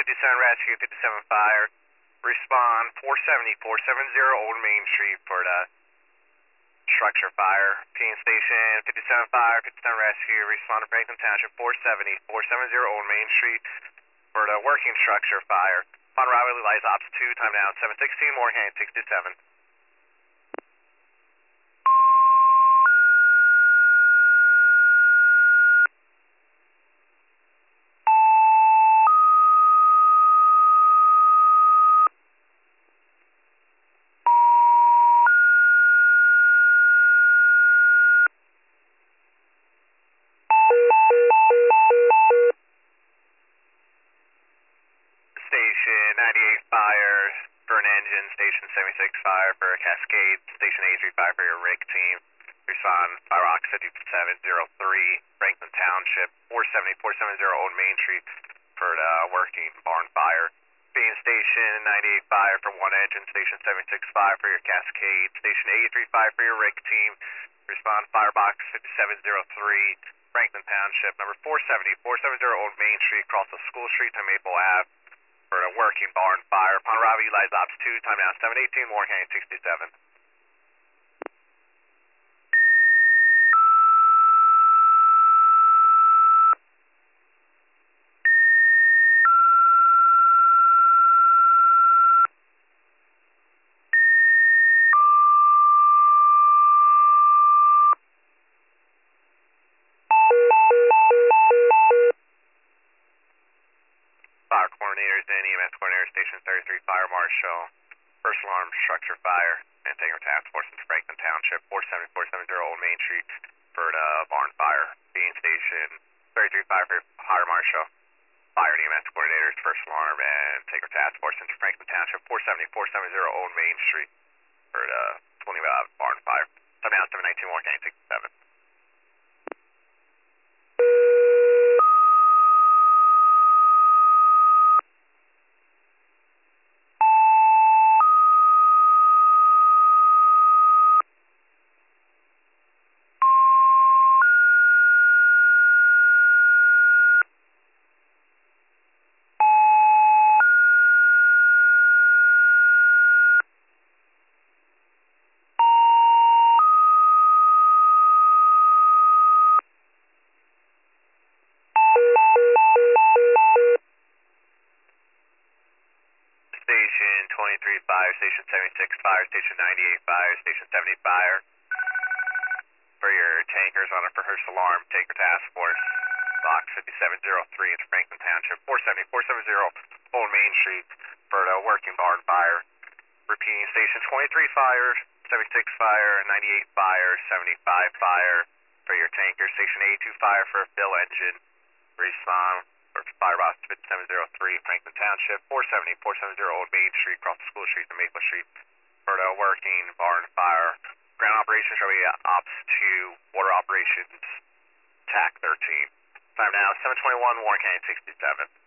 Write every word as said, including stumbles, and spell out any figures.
fifty-seven rescue, fifty-seven fire. Respond four seventy, four seventy Old Main Street for the structure fire. P station fifty-seven fire, fifty-seven rescue. Respond to Franklin Township four seventy, four seventy Old Main Street for the working structure fire. Upon arrival, lights ops two, time down seven sixteen, Moorhead sixty-seven. Station ninety-eight fire for an engine, station seventy-six fire for a Cascade, station eighty-three fire for your rig team. Respond Fire Rock fifty-seven oh three, Franklin Township, four seventy, four seventy Old Main Street for the working barn fire. Being station ninety-eight fire for one engine, station seventy-six fire for your Cascade, station eighty-three fire for your rig team. Respond Firebox fifty-seven oh three, Franklin Township, number four seventy, four seventy Old Main Street, across the School Street to Maple Ave for a working barn fire. Upon arrival, utilize ops two, time down seven eighteen, Moorhead sixty-seven. Fire coordinators and E M S coordinator, station thirty-three fire marshal, first alarm structure fire, and Tanger Task Force into Franklin Township, four seventy, four seventy Old Main Street for the barn fire. Being station thirty-three fire for fire marshal, fire and E M S coordinators, first alarm, and Tanger Task Force into Franklin Township, four seventy, four seventy Old Main Street for the twenty barn fire. Time down seven nineteen, Moorhead sixty-seven. Station twenty-three fire, station seventy-six fire, station ninety-eight fire, station seventy fire. For your tankers on a first alarm, Tanger Task Force, box fifty-seven oh three into Franklin Township, four seventy, four seventy Old Main Street for the working barn fire. Repeating, station twenty-three fire, seventy-six fire, ninety-eight fire, seventy-five fire for your tankers, station eighty-two fire for a fill engine. Respond for Firebox fifty-seven oh three, Franklin Township, four seventy, four seventy Old Main Street, across the School Street to Maple Street for the working barn fire. Ground operations shall be ops two, water operations, T A C thirteen. Time now seven twenty-one, Warren County sixty-seven.